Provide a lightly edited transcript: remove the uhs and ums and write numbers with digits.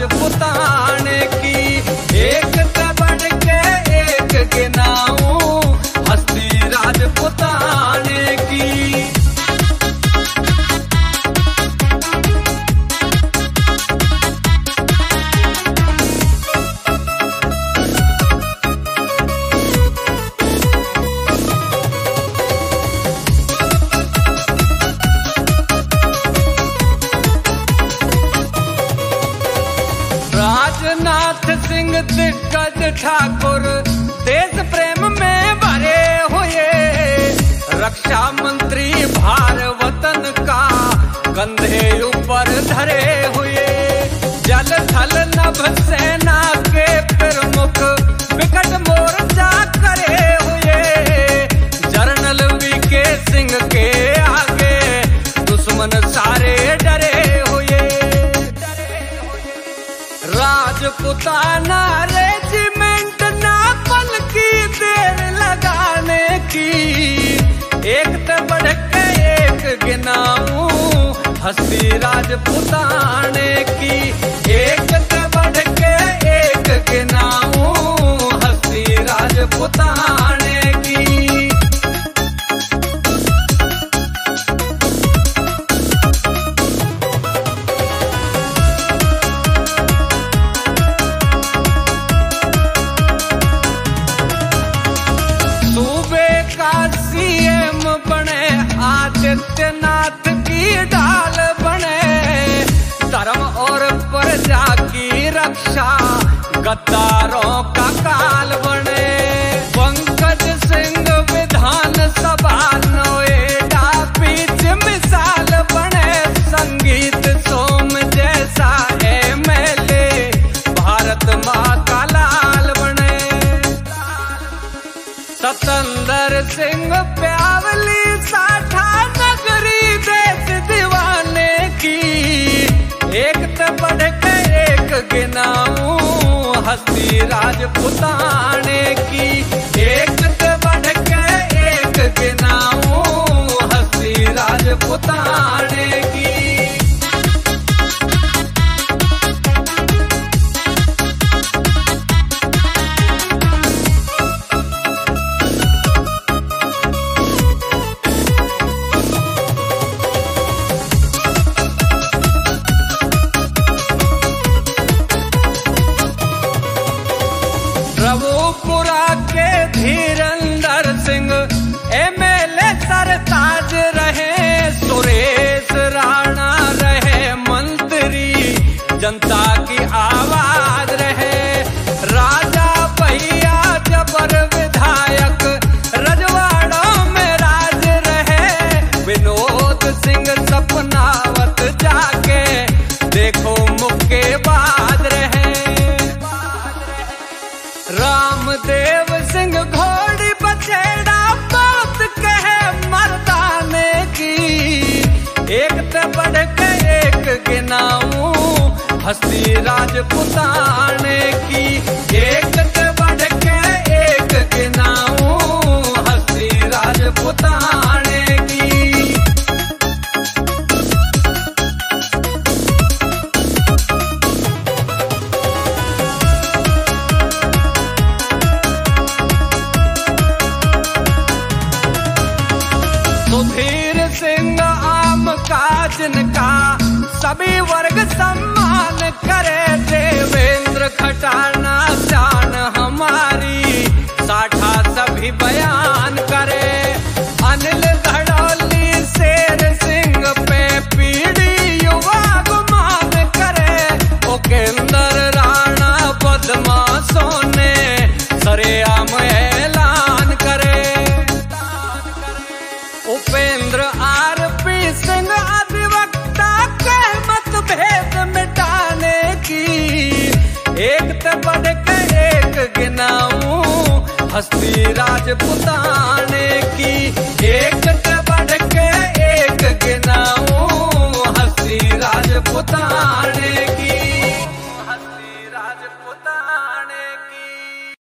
राजपुताने की। एक से बढ़ के एक गिनाऊं हस्ती राजपुताने की। राजनाथ सिंह दिग्गज ठाकुर देश प्रेम में भरे हुए, रक्षा मंत्री भार वतन का कंधे ऊपर धरे हुए। जल थल नभ सेना के प्रमुख विकट मोर्चा करे हुए, जनरल वीके सिंह के आगे दुश्मन सारे डरे हुए। राजपुताना रेजिमेंट ना पल की देर लगाने की। एक से बढ़ के एक गिनाऊं हस्ती राजपुताने की। एक से बढ़ के एक गिनाऊं हस्ती राजपुताने की। सीएम बने आदित्यनाथ की ढाल बने, धर्म और प्रजा की रक्षा गद्दारों का काल बने। पंकज सिंह विधान सभा नोएडा बीच मिसाल बने, संगीत सोम जैसा एमएलए भारत माँ का लाल बने। सतंदर सिंह प्यावली साठा नगरी देश दीवाने की। एक से बढ़ के एक गिनाऊं हस्ती राजपुताने की। एक से बढ़ के एक गिनाऊं हस्ती राजपुताने की। रवोपुरा के धीरेंद्र सिंह एमएलए सरताज रहे, सुरेश राणा रहे मंत्री जनता की आवाज रहे। राजा भैया जबर विधायक रजवाड़ों में राज रहे, विनोद सिंह सपनावत जाके देखो मुक्केबाज रहे। रामदेव सिंह घोड़ी बछेड़ा बात कहे मर्दाने की। एक से बढ़ के एक गिनाऊं हस्ती राजपुताने की। एक से बढ़ के एक गिनाऊं हस्ती राजपुताने की। सुधीर सिंह आम का जिनका सभी वर्ग सम्मान करे, देवेंद्र खटाना जान हमारी साठा सभी बयान करे। अनिल धड़ौली शेर सिंह पे पीढ़ी युवा गुमान करे, उपेंद्र राणा बदमाशों ने सरेआम ऐलान करे। उपेंद्र आरपी सिंह अधिवक्ता के मतभेद मिटाने की। एक से बढ़ के एक गिनाऊं हस्ती राजपुताने